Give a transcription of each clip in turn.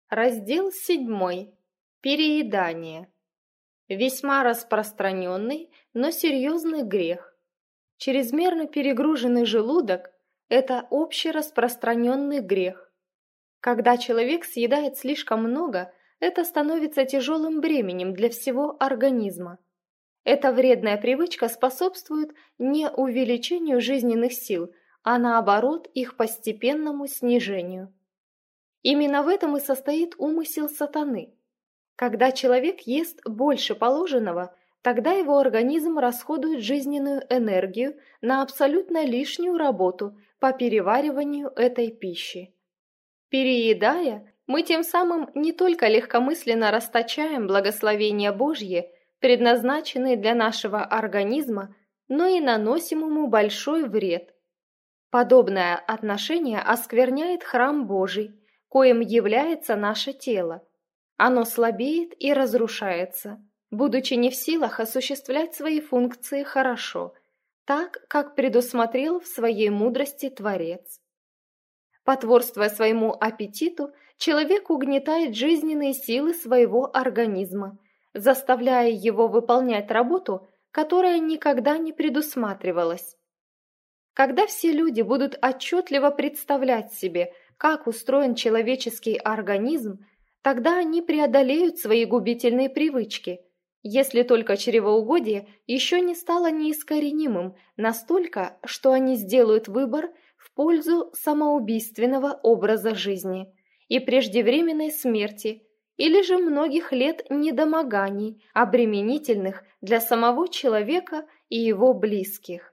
Раздел 7. Переедание. Весьма распространенный, но серьезный грех. Чрезмерно перегруженный желудок – это общераспространенный грех. Когда человек съедает слишком много, это становится тяжелым бременем для всего организма. Эта вредная привычка способствует не увеличению жизненных сил, а наоборот их постепенному снижению. Именно в этом и состоит умысел сатаны. Когда человек ест больше положенного, тогда его организм расходует жизненную энергию на абсолютно лишнюю работу по перевариванию этой пищи. Переедая, мы тем самым не только легкомысленно расточаем благословения Божьи, предназначенные для нашего организма, но и наносим ему большой вред. Подобное отношение оскверняет храм Божий, коим является наше тело. Оно слабеет и разрушается, будучи не в силах осуществлять свои функции хорошо, так, как предусмотрел в своей мудрости Творец. Потворствуя своему аппетиту, человек угнетает жизненные силы своего организма, заставляя его выполнять работу, которая никогда не предусматривалась. Когда все люди будут отчетливо представлять себе, как устроен человеческий организм, тогда они преодолеют свои губительные привычки, если только чревоугодие еще не стало неискоренимым настолько, что они сделают выбор в пользу самоубийственного образа жизни и преждевременной смерти, или же многих лет недомоганий, обременительных для самого человека и его близких.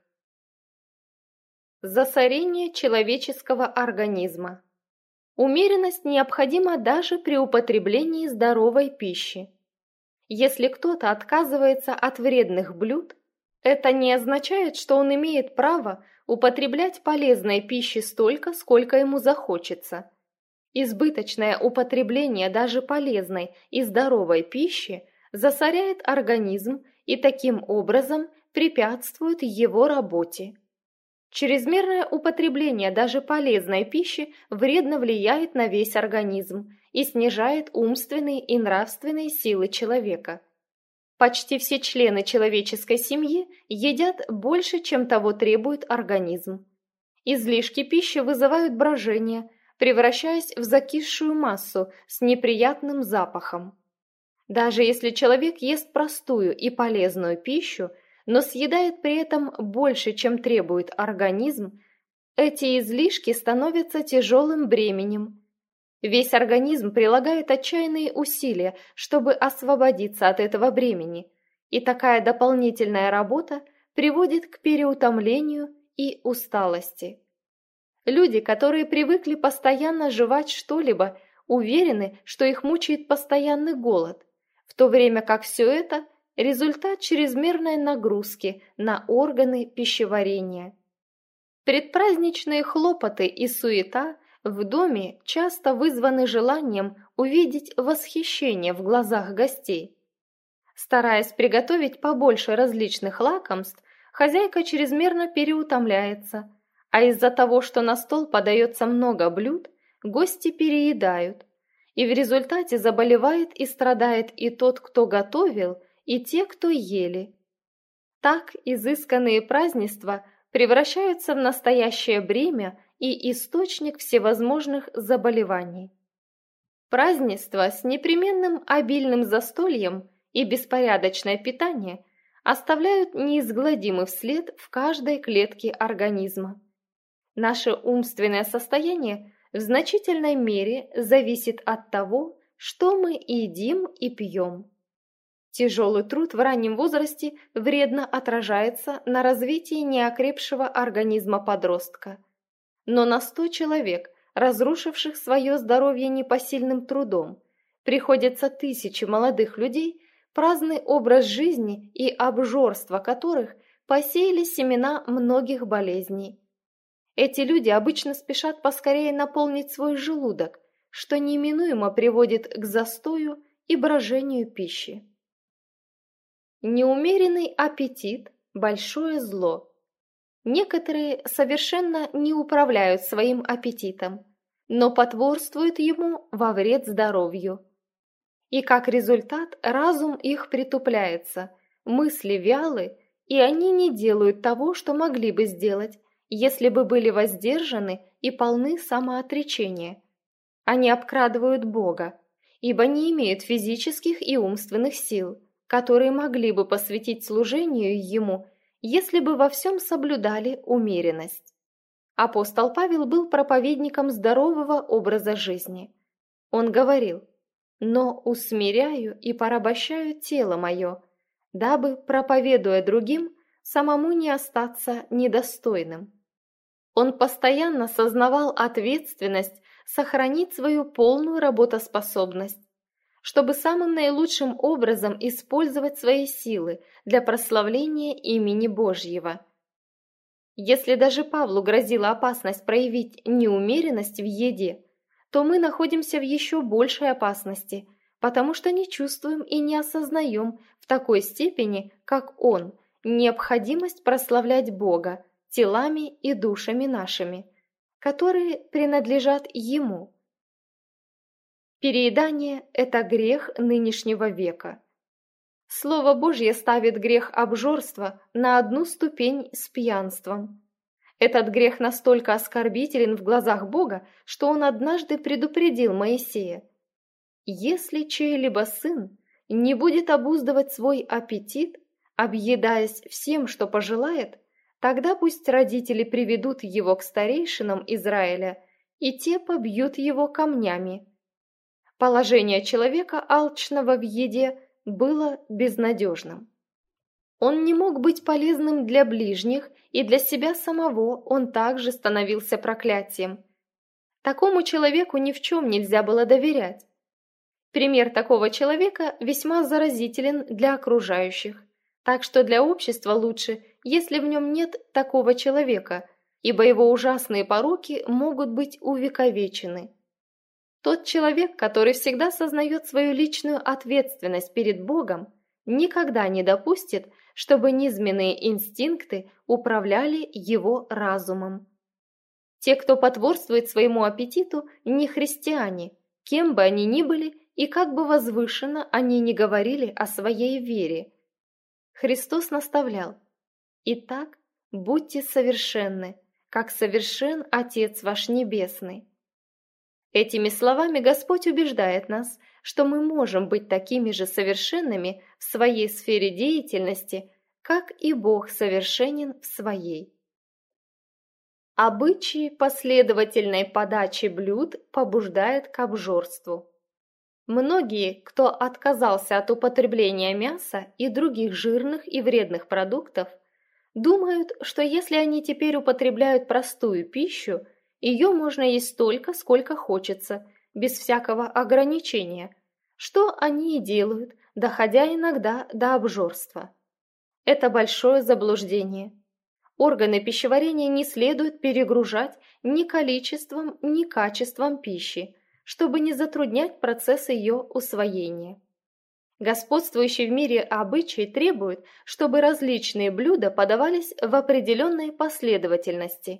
Засорение человеческого организма. Умеренность необходима даже при употреблении здоровой пищи. Если кто-то отказывается от вредных блюд, это не означает, что он имеет право употреблять полезной пищи столько, сколько ему захочется. Избыточное употребление даже полезной и здоровой пищи засоряет организм и таким образом препятствует его работе. Чрезмерное употребление даже полезной пищи вредно влияет на весь организм и снижает умственные и нравственные силы человека. Почти все члены человеческой семьи едят больше, чем того требует организм. Излишки пищи вызывают брожение, превращаясь в закисшую массу с неприятным запахом. Даже если человек ест простую и полезную пищу, но съедает при этом больше, чем требует организм, эти излишки становятся тяжелым бременем. Весь организм прилагает отчаянные усилия, чтобы освободиться от этого бремени, и такая дополнительная работа приводит к переутомлению и усталости. Люди, которые привыкли постоянно жевать что-либо, уверены, что их мучает постоянный голод, в то время как все это – результат чрезмерной нагрузки на органы пищеварения. Предпраздничные хлопоты и суета в доме часто вызваны желанием увидеть восхищение в глазах гостей. Стараясь приготовить побольше различных лакомств, хозяйка чрезмерно переутомляется, а из-за того, что на стол подается много блюд, гости переедают, и в результате заболевает и страдает и тот, кто готовил, и те, кто ели. Так изысканные празднества превращаются в настоящее бремя и источник всевозможных заболеваний. Празднества с непременным обильным застольем и беспорядочное питание оставляют неизгладимый вслед в каждой клетке организма. Наше умственное состояние в значительной мере зависит от того, что мы едим и пьем. Тяжелый труд в раннем возрасте вредно отражается на развитии неокрепшего организма подростка. Но на 100 человек, разрушивших свое здоровье непосильным трудом, приходится тысячи молодых людей, праздный образ жизни и обжорство которых посеяли семена многих болезней. Эти люди обычно спешат поскорее наполнить свой желудок, что неминуемо приводит к застою и брожению пищи. Неумеренный аппетит – большое зло. Некоторые совершенно не управляют своим аппетитом. но потворствуют ему во вред здоровью. И как результат разум их притупляется, мысли вялы, и они не делают того, что могли бы сделать, если бы были воздержаны и полны самоотречения. Они обкрадывают Бога, ибо не имеют физических и умственных сил, которые могли бы посвятить служению Ему, если бы во всем соблюдали умеренность. Апостол Павел был проповедником здорового образа жизни. Он говорил: «Но усмиряю и порабощаю тело мое, дабы, проповедуя другим, самому не остаться недостойным». Он постоянно сознавал ответственность сохранить свою полную работоспособность, чтобы самым наилучшим образом использовать свои силы для прославления имени Божьего. Если даже Павлу грозила опасность проявить неумеренность в еде, то мы находимся в еще большей опасности, потому что не чувствуем и не осознаем в такой степени, как он, необходимость прославлять Бога телами и душами нашими, которые принадлежат Ему. Переедание – это грех нынешнего века. Слово Божье ставит грех обжорства на одну ступень с пьянством. Этот грех настолько оскорбителен в глазах Бога, что Он однажды предупредил Моисея: «Если чей-либо сын не будет обуздывать свой аппетит, объедаясь всем, что пожелает, тогда пусть родители приведут его к старейшинам Израиля, и те побьют его камнями». Положение человека, алчного в еде, было безнадежным. Он не мог быть полезным для ближних, и для себя самого он также становился проклятием. Такому человеку ни в чем нельзя было доверять. Пример такого человека весьма заразителен для окружающих, так что для общества лучше, если в нем нет такого человека, ибо его ужасные пороки могут быть увековечены. Тот человек, который всегда сознает свою личную ответственность перед Богом, никогда не допустит, чтобы низменные инстинкты управляли его разумом. Те, кто потворствует своему аппетиту, не христиане, кем бы они ни были и как бы возвышенно они ни говорили о своей вере. Христос наставлял: «Итак, будьте совершенны, как совершен Отец ваш Небесный». Этими словами Господь убеждает нас, что мы можем быть такими же совершенными в своей сфере деятельности, как и Бог совершенен в своей. Обычаи последовательной подачи блюд побуждают к обжорству. Многие, кто отказался от употребления мяса и других жирных и вредных продуктов, думают, что если они теперь употребляют простую пищу, ее можно есть столько, сколько хочется, без всякого ограничения, что они и делают, доходя иногда до обжорства. Это большое заблуждение. Органы пищеварения не следует перегружать ни количеством, ни качеством пищи, чтобы не затруднять процесс ее усвоения. Господствующий в мире обычай требует, чтобы различные блюда подавались в определенной последовательности.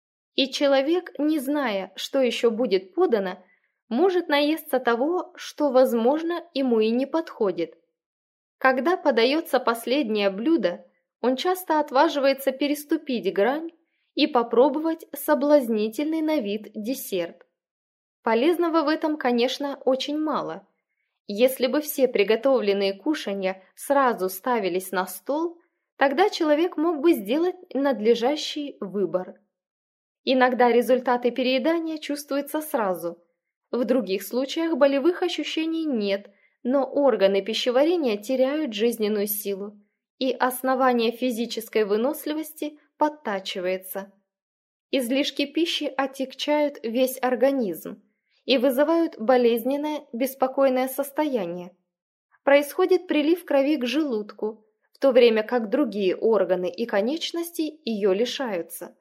И человек, не зная, что еще будет подано, может наесться того, что, возможно, ему и не подходит. Когда подается последнее блюдо, он часто отваживается переступить грань и попробовать соблазнительный на вид десерт. Полезного в этом, конечно, очень мало. Если бы все приготовленные кушанья сразу ставились на стол, тогда человек мог бы сделать надлежащий выбор. Иногда результаты переедания чувствуются сразу. В других случаях болевых ощущений нет, но органы пищеварения теряют жизненную силу, и основание физической выносливости подтачивается. Излишки пищи отягчают весь организм и вызывают болезненное, беспокойное состояние. Происходит прилив крови к желудку, в то время как другие органы и конечности ее лишаются.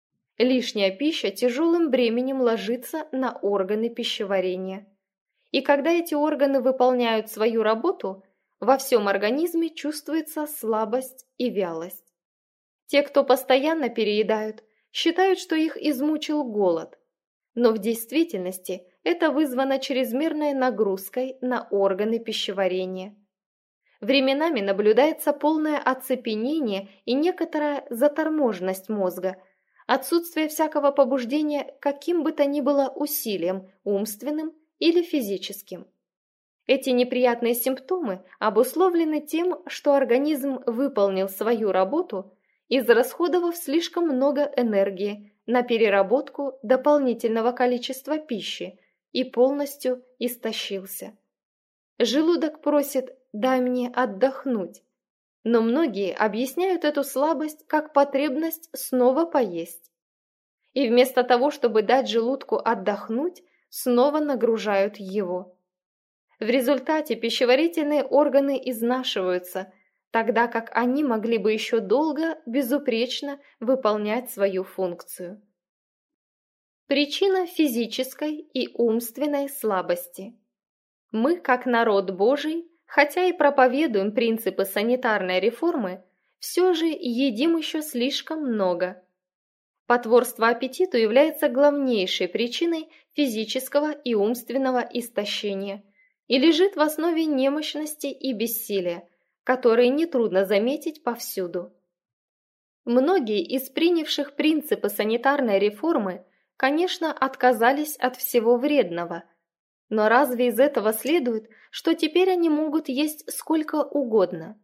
Лишняя пища тяжелым бременем ложится на органы пищеварения. И когда эти органы выполняют свою работу, во всем организме чувствуется слабость и вялость. Те, кто постоянно переедают, считают, что их измучил голод. Но в действительности это вызвано чрезмерной нагрузкой на органы пищеварения. Временами наблюдается полное оцепенение и некоторая заторможенность мозга, отсутствие всякого побуждения каким бы то ни было усилием, умственным или физическим. Эти неприятные симптомы обусловлены тем, что организм выполнил свою работу, израсходовав слишком много энергии на переработку дополнительного количества пищи и полностью истощился. Желудок просит «дай мне отдохнуть», но многие объясняют эту слабость как потребность снова поесть. И вместо того, чтобы дать желудку отдохнуть, снова нагружают его. В результате пищеварительные органы изнашиваются, тогда как они могли бы еще долго безупречно выполнять свою функцию. Причина физической и умственной слабости. Мы, как народ Божий, хотя и проповедуем принципы санитарной реформы, все же едим еще слишком много. Потворство аппетиту является главнейшей причиной физического и умственного истощения и лежит в основе немощности и бессилия, которые нетрудно заметить повсюду. Многие из принявших принципы санитарной реформы, конечно, отказались от всего вредного, но разве из этого следует, что теперь они могут есть сколько угодно?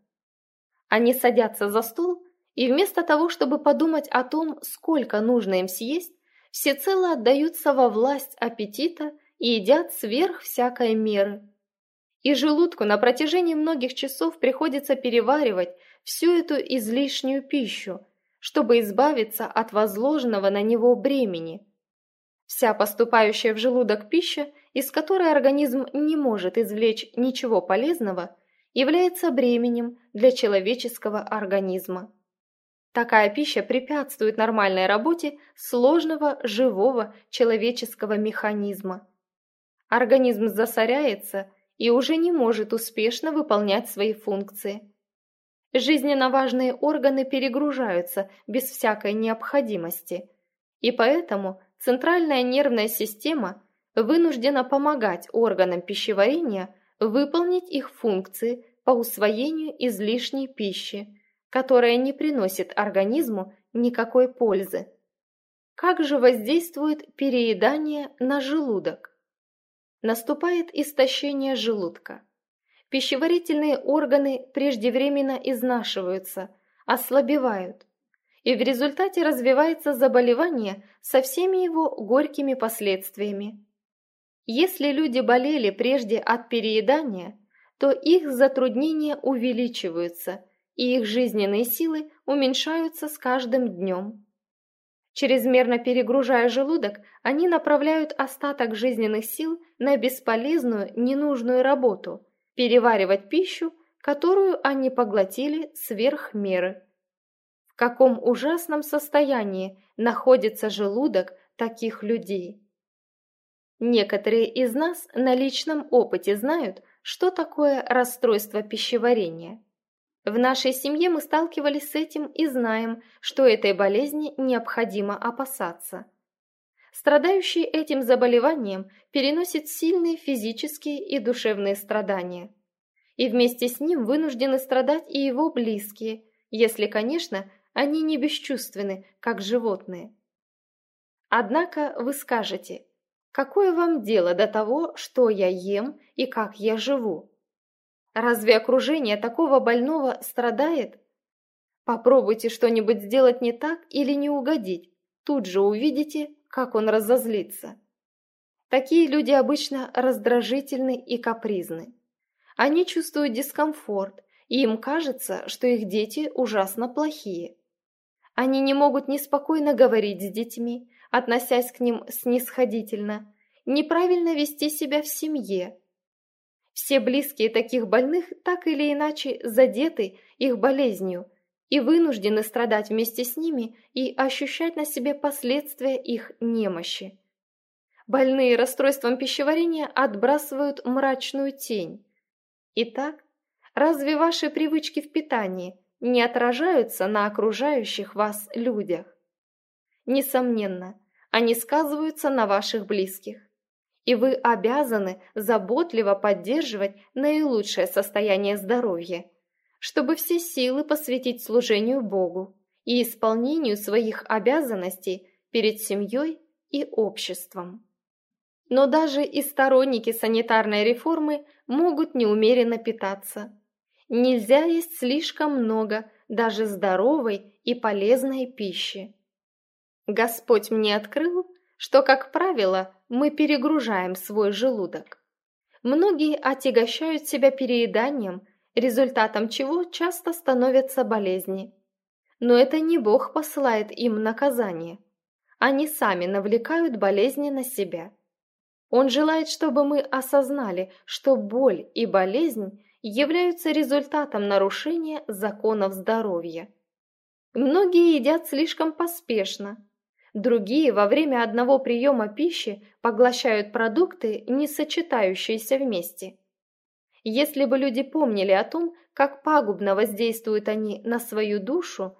Они садятся за стол и вместо того, чтобы подумать о том, сколько нужно им съесть, всецело отдаются во власть аппетита и едят сверх всякой меры. И желудку на протяжении многих часов приходится переваривать всю эту излишнюю пищу, чтобы избавиться от возложенного на него бремени. Вся поступающая в желудок пища, из которой организм не может извлечь ничего полезного, является бременем для человеческого организма. Такая пища препятствует нормальной работе сложного живого человеческого механизма. Организм засоряется и уже не может успешно выполнять свои функции. Жизненно важные органы перегружаются без всякой необходимости, и поэтому центральная нервная система вынуждена помогать органам пищеварения выполнить их функции по усвоению излишней пищи, которая не приносит организму никакой пользы. Как же воздействует переедание на желудок? Наступает истощение желудка. Пищеварительные органы преждевременно изнашиваются, ослабевают, и в результате развивается заболевание со всеми его горькими последствиями. Если люди болели прежде от переедания, то их затруднения увеличиваются, и их жизненные силы уменьшаются с каждым днем. Чрезмерно перегружая желудок, они направляют остаток жизненных сил на бесполезную, ненужную работу – переваривать пищу, которую они поглотили сверх меры. В каком ужасном состоянии находится желудок таких людей? Некоторые из нас на личном опыте знают, что такое расстройство пищеварения. В нашей семье мы сталкивались с этим и знаем, что этой болезни необходимо опасаться. Страдающий этим заболеванием переносит сильные физические и душевные страдания. И вместе с ним вынуждены страдать и его близкие, если, конечно, они не бесчувственны, как животные. Однако вы скажете, какое вам дело до того, что я ем и как я живу? Разве окружение такого больного страдает? Попробуйте что-нибудь сделать не так или не угодить, тут же увидите, как он разозлится. Такие люди обычно раздражительны и капризны. Они чувствуют дискомфорт, и им кажется, что их дети ужасно плохие. Они не могут неспокойно говорить с детьми, относясь к ним снисходительно, неправильно вести себя в семье. Все близкие таких больных так или иначе задеты их болезнью и вынуждены страдать вместе с ними и ощущать на себе последствия их немощи. Больные расстройством пищеварения отбрасывают мрачную тень. Итак, разве ваши привычки в питании не отражаются на окружающих вас людях? Несомненно, они сказываются на ваших близких. И вы обязаны заботливо поддерживать наилучшее состояние здоровья, чтобы все силы посвятить служению Богу и исполнению своих обязанностей перед семьей и обществом. Но даже и сторонники санитарной реформы могут неумеренно питаться. Нельзя есть слишком много даже здоровой и полезной пищи. Господь мне открыл, что, как правило, мы перегружаем свой желудок. Многие отягощают себя перееданием, результатом чего часто становятся болезни. Но это не Бог посылает им наказание. Они сами навлекают болезни на себя. Он желает, чтобы мы осознали, что боль и болезнь являются результатом нарушения законов здоровья. Многие едят слишком поспешно. Другие во время одного приема пищи поглощают продукты, не сочетающиеся вместе. Если бы люди помнили о том, как пагубно воздействуют они на свою душу,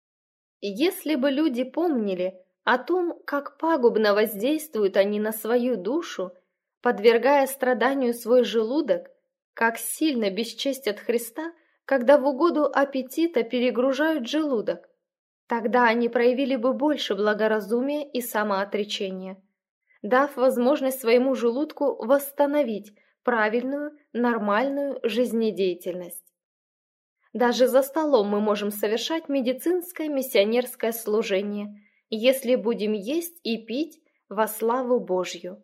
подвергая страданию свой желудок, как сильно бесчестят Христа, когда в угоду аппетита перегружают желудок, тогда они проявили бы больше благоразумия и самоотречения, дав возможность своему желудку восстановить правильную, нормальную жизнедеятельность. Даже за столом мы можем совершать медицинское миссионерское служение, если будем есть и пить во славу Божью.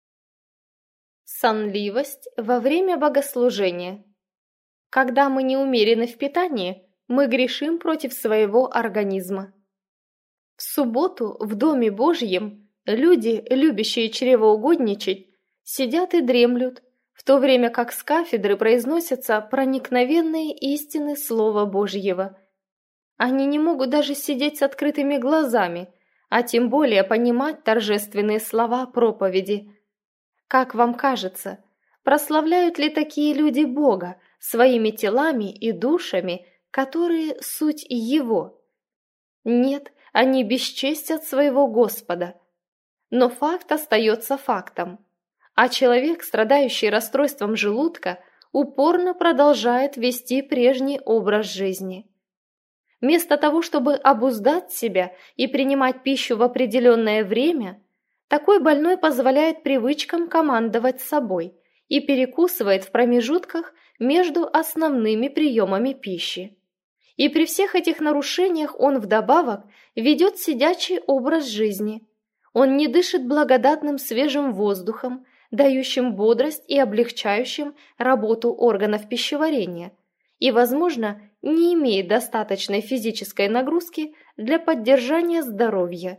Сонливость во время богослужения. Когда мы не умерены в питании, мы грешим против своего организма. В субботу в Доме Божьем люди, любящие чревоугодничать, сидят и дремлют, в то время как с кафедры произносятся проникновенные истины Слова Божьего. Они не могут даже сидеть с открытыми глазами, а тем более понимать торжественные слова проповеди. Как вам кажется, прославляют ли такие люди Бога своими телами и душами, которые суть Его? Нет, они бесчестят своего Господа. Но факт остается фактом. А человек, страдающий расстройством желудка, упорно продолжает вести прежний образ жизни. Вместо того, чтобы обуздать себя и принимать пищу в определенное время, такой больной позволяет привычкам командовать собой и перекусывает в промежутках между основными приемами пищи. И при всех этих нарушениях он вдобавок ведет сидячий образ жизни. Он не дышит благодатным свежим воздухом, дающим бодрость и облегчающим работу органов пищеварения, и, возможно, не имеет достаточной физической нагрузки для поддержания здоровья.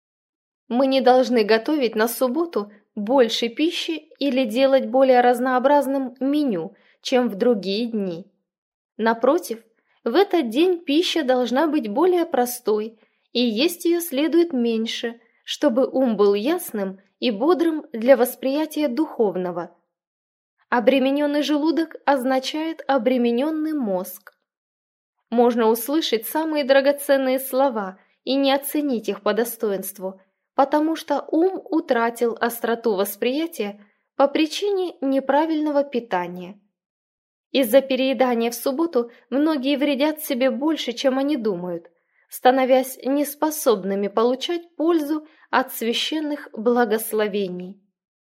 Мы не должны готовить на субботу больше пищи или делать более разнообразным меню, чем в другие дни. Напротив, в этот день пища должна быть более простой, и есть ее следует меньше, чтобы ум был ясным и бодрым для восприятия духовного. Обремененный желудок означает обремененный мозг. Можно услышать самые драгоценные слова и не оценить их по достоинству, потому что ум утратил остроту восприятия по причине неправильного питания. Из-за переедания в субботу многие вредят себе больше, чем они думают, становясь неспособными получать пользу от священных благословений.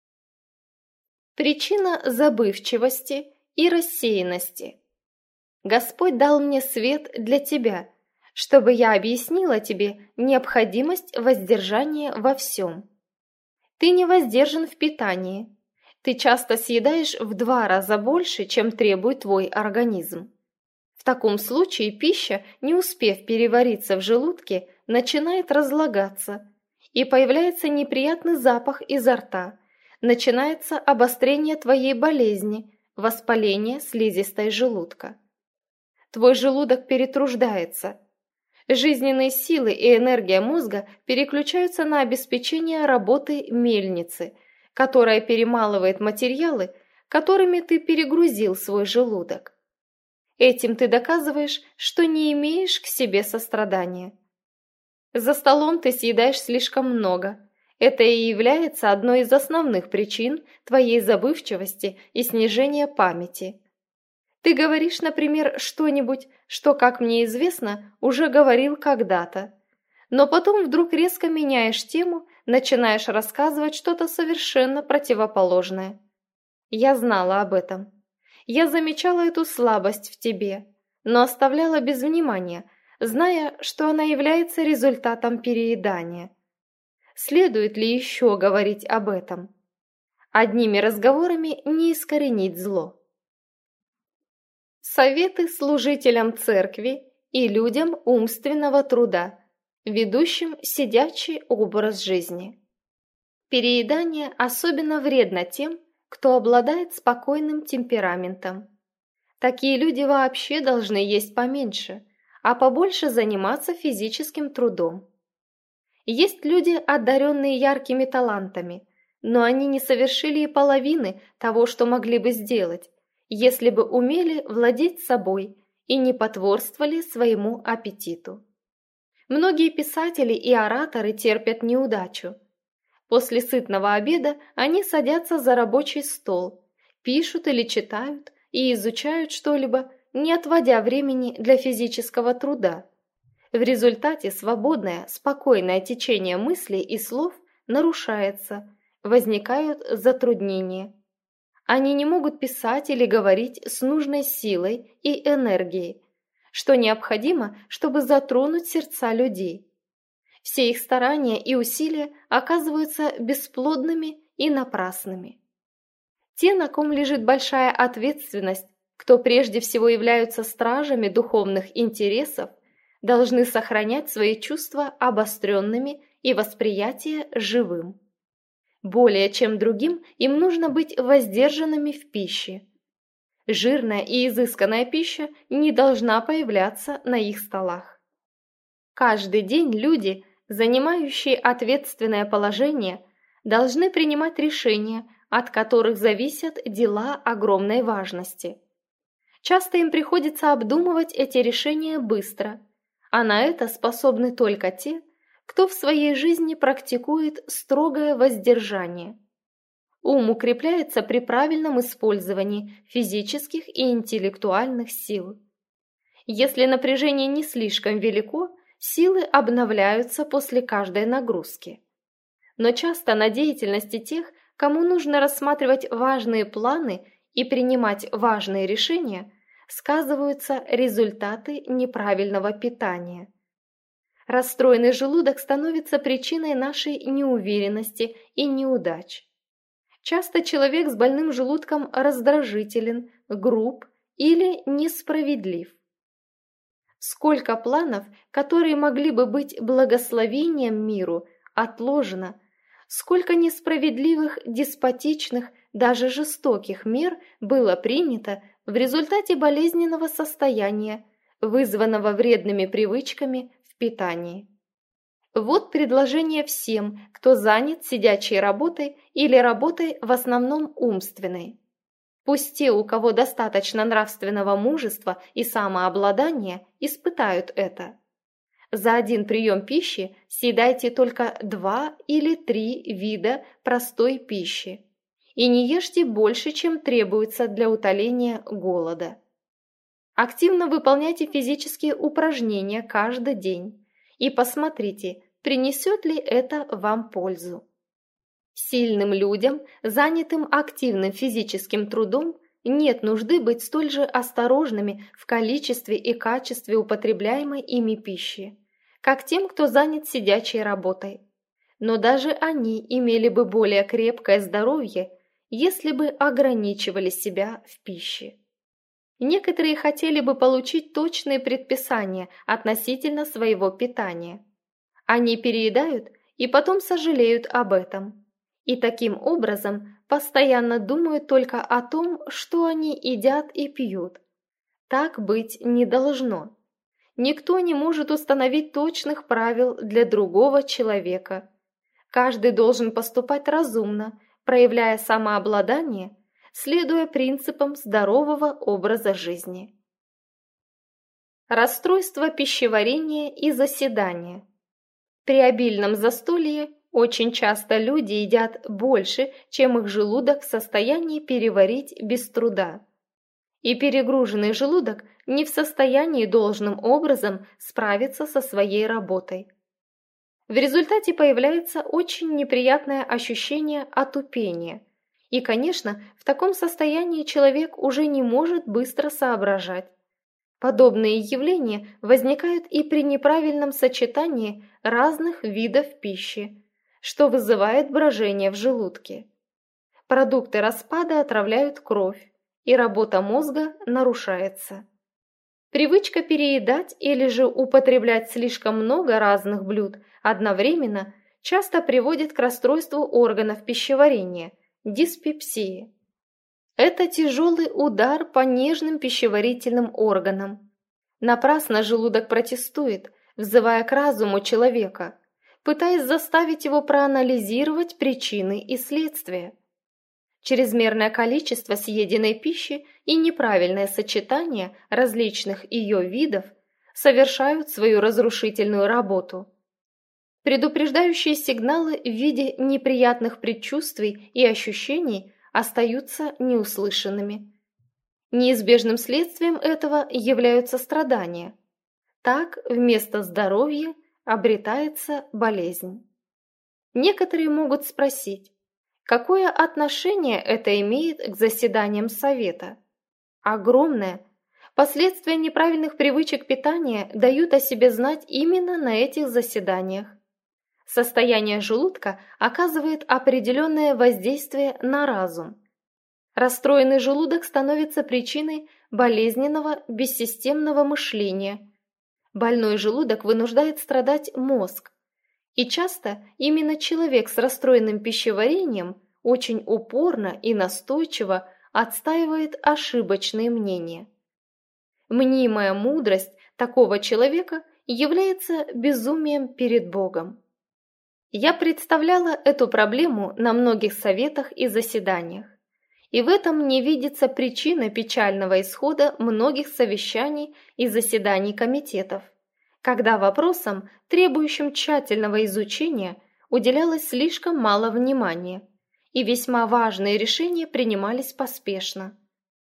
Причина забывчивости и рассеянности. Господь дал мне свет для тебя, чтобы я объяснила тебе необходимость воздержания во всем. Ты не воздержан в питании. Ты часто съедаешь в 2 раза больше, чем требует твой организм. В таком случае пища, не успев перевариться в желудке, начинает разлагаться, и появляется неприятный запах изо рта, начинается обострение твоей болезни, воспаление слизистой желудка. Твой желудок перетруждается. Жизненные силы и энергия мозга переключаются на обеспечение работы мельницы, которая перемалывает материалы, которыми ты перегрузил свой желудок. Этим ты доказываешь, что не имеешь к себе сострадания. За столом ты съедаешь слишком много. Это и является одной из основных причин твоей забывчивости и снижения памяти. Ты говоришь, например, что-нибудь, что, как мне известно, уже говорил когда-то. Но потом вдруг резко меняешь тему, начинаешь рассказывать что-то совершенно противоположное. Я знала об этом. Я замечала эту слабость в тебе, но оставляла без внимания, зная, что она является результатом переедания. Следует ли еще говорить об этом? Одними разговорами не искоренить зло. Советы служителям церкви и людям умственного труда, ведущим сидячий образ жизни. Переедание особенно вредно тем, кто обладает спокойным темпераментом. Такие люди вообще должны есть поменьше, а побольше заниматься физическим трудом. Есть люди, одаренные яркими талантами, но они не совершили и половины того, что могли бы сделать, если бы умели владеть собой и не потворствовали своему аппетиту. Многие писатели и ораторы терпят неудачу. После сытного обеда они садятся за рабочий стол, пишут или читают и изучают что-либо, не отводя времени для физического труда. В результате свободное, спокойное течение мыслей и слов нарушается, возникают затруднения. Они не могут писать или говорить с нужной силой и энергией, что необходимо, чтобы затронуть сердца людей. Все их старания и усилия оказываются бесплодными и напрасными. Те, на ком лежит большая ответственность, кто прежде всего являются стражами духовных интересов, должны сохранять свои чувства обостренными и восприятие живым. Более чем другим им нужно быть воздержанными в пище. Жирная и изысканная пища не должна появляться на их столах. Каждый день люди, занимающие ответственное положение, должны принимать решения, от которых зависят дела огромной важности. Часто им приходится обдумывать эти решения быстро, а на это способны только те, кто в своей жизни практикует строгое воздержание. Ум укрепляется при правильном использовании физических и интеллектуальных сил. Если напряжение не слишком велико, силы обновляются после каждой нагрузки. Но часто на деятельности тех, кому нужно рассматривать важные планы и принимать важные решения, сказываются результаты неправильного питания. Расстроенный желудок становится причиной нашей неуверенности и неудач. Часто человек с больным желудком раздражителен, груб или несправедлив. Сколько планов, которые могли бы быть благословением миру, отложено, сколько несправедливых, деспотичных, даже жестоких мер было принято в результате болезненного состояния, вызванного вредными привычками в питании. Вот предложение всем, кто занят сидячей работой или работой в основном умственной. Пусть те, у кого достаточно нравственного мужества и самообладания, испытают это. За один прием пищи съедайте только 2 или 3 вида простой пищи и не ешьте больше, чем требуется для утоления голода. Активно выполняйте физические упражнения каждый день и посмотрите, принесет ли это вам пользу. Сильным людям, занятым активным физическим трудом, нет нужды быть столь же осторожными в количестве и качестве употребляемой ими пищи, как тем, кто занят сидячей работой. Но даже они имели бы более крепкое здоровье, если бы ограничивали себя в пище. Некоторые хотели бы получить точные предписания относительно своего питания. Они переедают и потом сожалеют об этом. И таким образом постоянно думают только о том, что они едят и пьют. Так быть не должно. Никто не может установить точных правил для другого человека. Каждый должен поступать разумно, проявляя самообладание, следуя принципам здорового образа жизни. Расстройство пищеварения и заседания. При обильном застолье Очень часто люди едят больше, чем их желудок в состоянии переварить без труда. И перегруженный желудок не в состоянии должным образом справиться со своей работой. В результате появляется очень неприятное ощущение отупения. И, конечно, в таком состоянии человек уже не может быстро соображать. Подобные явления возникают и при неправильном сочетании разных видов пищи, что вызывает брожение в желудке. Продукты распада отравляют кровь, и работа мозга нарушается. Привычка переедать или же употреблять слишком много разных блюд одновременно часто приводит к расстройству органов пищеварения – диспепсии. Это тяжелый удар по нежным пищеварительным органам. Напрасно желудок протестует, взывая к разуму человека, пытаясь заставить его проанализировать причины и следствия. Чрезмерное количество съеденной пищи и неправильное сочетание различных ее видов совершают свою разрушительную работу. Предупреждающие сигналы в виде неприятных предчувствий и ощущений остаются неуслышанными. Неизбежным следствием этого являются страдания. Так вместо здоровья обретается болезнь. Некоторые могут спросить, какое отношение это имеет к заседаниям совета? Огромное. Последствия неправильных привычек питания дают о себе знать именно на этих заседаниях. Состояние желудка оказывает определенное воздействие на разум. Расстроенный желудок становится причиной болезненного бессистемного мышления. Больной желудок вынуждает страдать мозг. И часто именно человек с расстроенным пищеварением очень упорно и настойчиво отстаивает ошибочные мнения. Мнимая мудрость такого человека является безумием перед Богом. Я представляла эту проблему на многих советах и заседаниях. И в этом не видится причина печального исхода многих совещаний и заседаний комитетов, когда вопросам, требующим тщательного изучения, уделялось слишком мало внимания, и весьма важные решения принимались поспешно.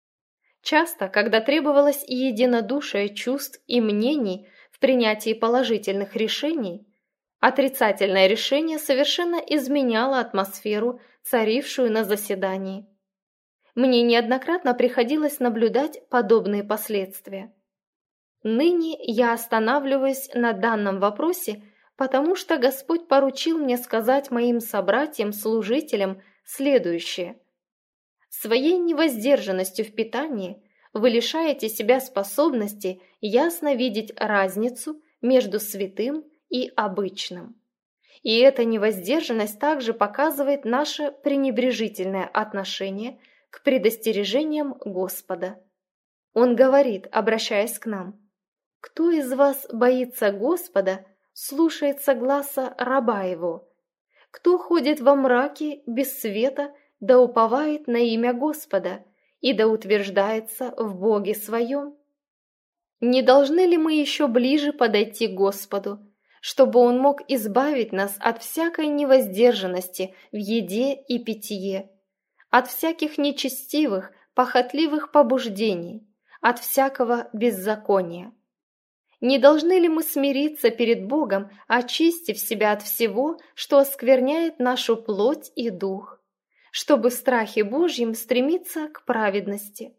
Часто, когда требовалось единодушие чувств и мнений в принятии положительных решений, отрицательное решение совершенно изменяло атмосферу, царившую на заседании. Мне неоднократно приходилось наблюдать подобные последствия. Ныне я останавливаюсь на данном вопросе, потому что Господь поручил мне сказать моим собратьям-служителям следующее. Своей невоздержанностью в питании вы лишаете себя способности ясно видеть разницу между святым и обычным. И эта невоздержанность также показывает наше пренебрежительное отношение к предостережениям Господа. Он говорит, обращаясь к нам: «Кто из вас боится Господа, слушается гласа раба его? Кто ходит во мраке без света, да уповает на имя Господа, и да утверждается в Боге своем?» Не должны ли мы еще ближе подойти к Господу, чтобы Он мог избавить нас от всякой невоздержанности в еде и питье, от всяких нечестивых, похотливых побуждений, от всякого беззакония? Не должны ли мы смириться перед Богом, очистив себя от всего, что оскверняет нашу плоть и дух, чтобы в страхе Божьем стремиться к праведности?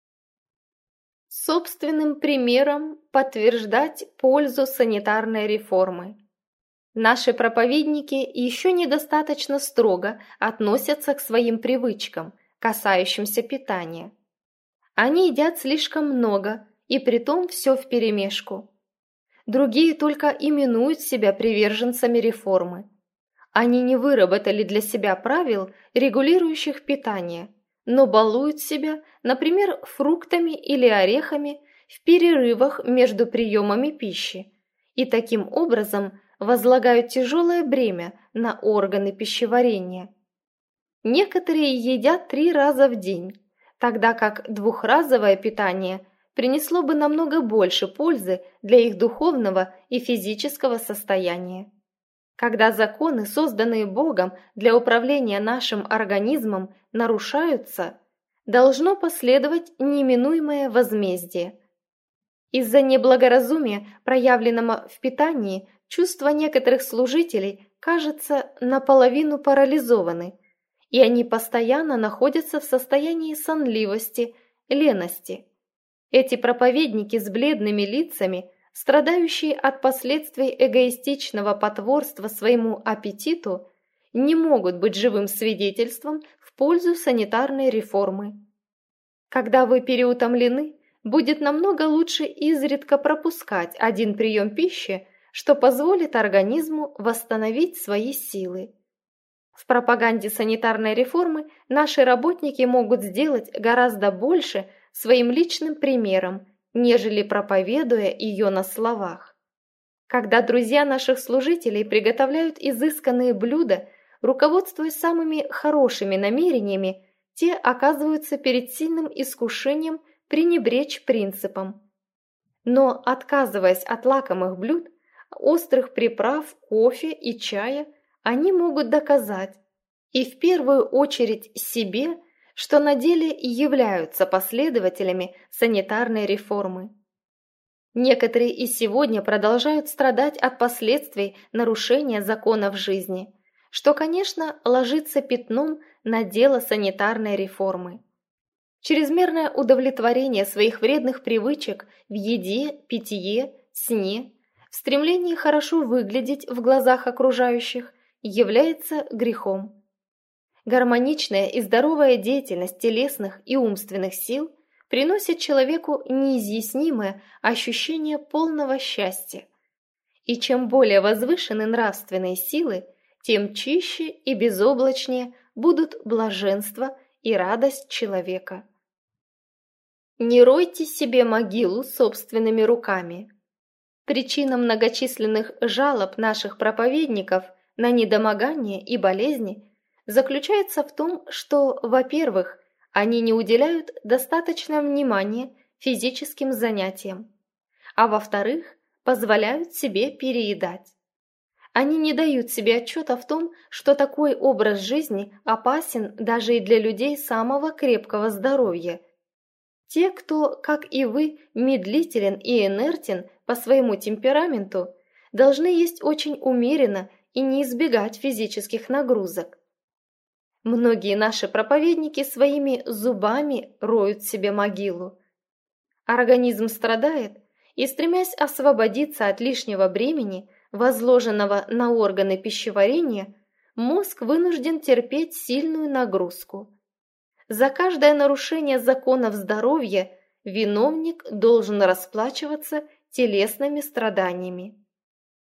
Собственным примером подтверждать пользу санитарной реформы. Наши проповедники еще недостаточно строго относятся к своим привычкам, касающимся питания. Они едят слишком много, и притом все вперемешку. Другие только именуют себя приверженцами реформы. Они не выработали для себя правил, регулирующих питание, но балуют себя, например, фруктами или орехами в перерывах между приемами пищи, и таким образом возлагают тяжелое бремя на органы пищеварения. Некоторые едят 3 раза в день, тогда как двухразовое питание принесло бы намного больше пользы для их духовного и физического состояния. Когда законы, созданные Богом для управления нашим организмом, нарушаются, должно последовать неминуемое возмездие. Из-за неблагоразумия, проявленного в питании, чувства некоторых служителей, кажется, наполовину парализованы, и они постоянно находятся в состоянии сонливости, лености. Эти проповедники с бледными лицами, страдающие от последствий эгоистичного потворства своему аппетиту, не могут быть живым свидетельством в пользу санитарной реформы. Когда вы переутомлены, будет намного лучше изредка пропускать один прием пищи, что позволит организму восстановить свои силы. В пропаганде санитарной реформы наши работники могут сделать гораздо больше своим личным примером, нежели проповедуя ее на словах. Когда друзья наших служителей приготовляют изысканные блюда, руководствуясь самыми хорошими намерениями, те оказываются перед сильным искушением пренебречь принципом. Но, отказываясь от лакомых блюд, острых приправ, кофе и чая, они могут доказать, и в первую очередь себе, что на деле и являются последователями санитарной реформы. Некоторые и сегодня продолжают страдать от последствий нарушения законов жизни, что, конечно, ложится пятном на дело санитарной реформы. Чрезмерное удовлетворение своих вредных привычек в еде, питье, сне, в стремлении хорошо выглядеть в глазах окружающих является грехом. Гармоничная и здоровая деятельность телесных и умственных сил приносит человеку неизъяснимое ощущение полного счастья. И чем более возвышены нравственные силы, тем чище и безоблачнее будут блаженство и радость человека. Не ройте себе могилу собственными руками. Причина многочисленных жалоб наших проповедников на недомогание и болезни заключается в том, что, во-первых, они не уделяют достаточно внимания физическим занятиям, а во-вторых, позволяют себе переедать. Они не дают себе отчета в том, что такой образ жизни опасен даже и для людей самого крепкого здоровья. Те, кто, как и вы, медлителен и инертен по своему темпераменту, должны есть очень умеренно и не избегать физических нагрузок. Многие наши проповедники своими зубами роют себе могилу. Организм страдает, и, стремясь освободиться от лишнего бремени, возложенного на органы пищеварения, мозг вынужден терпеть сильную нагрузку. За каждое нарушение законов здоровья виновник должен расплачиваться телесными страданиями.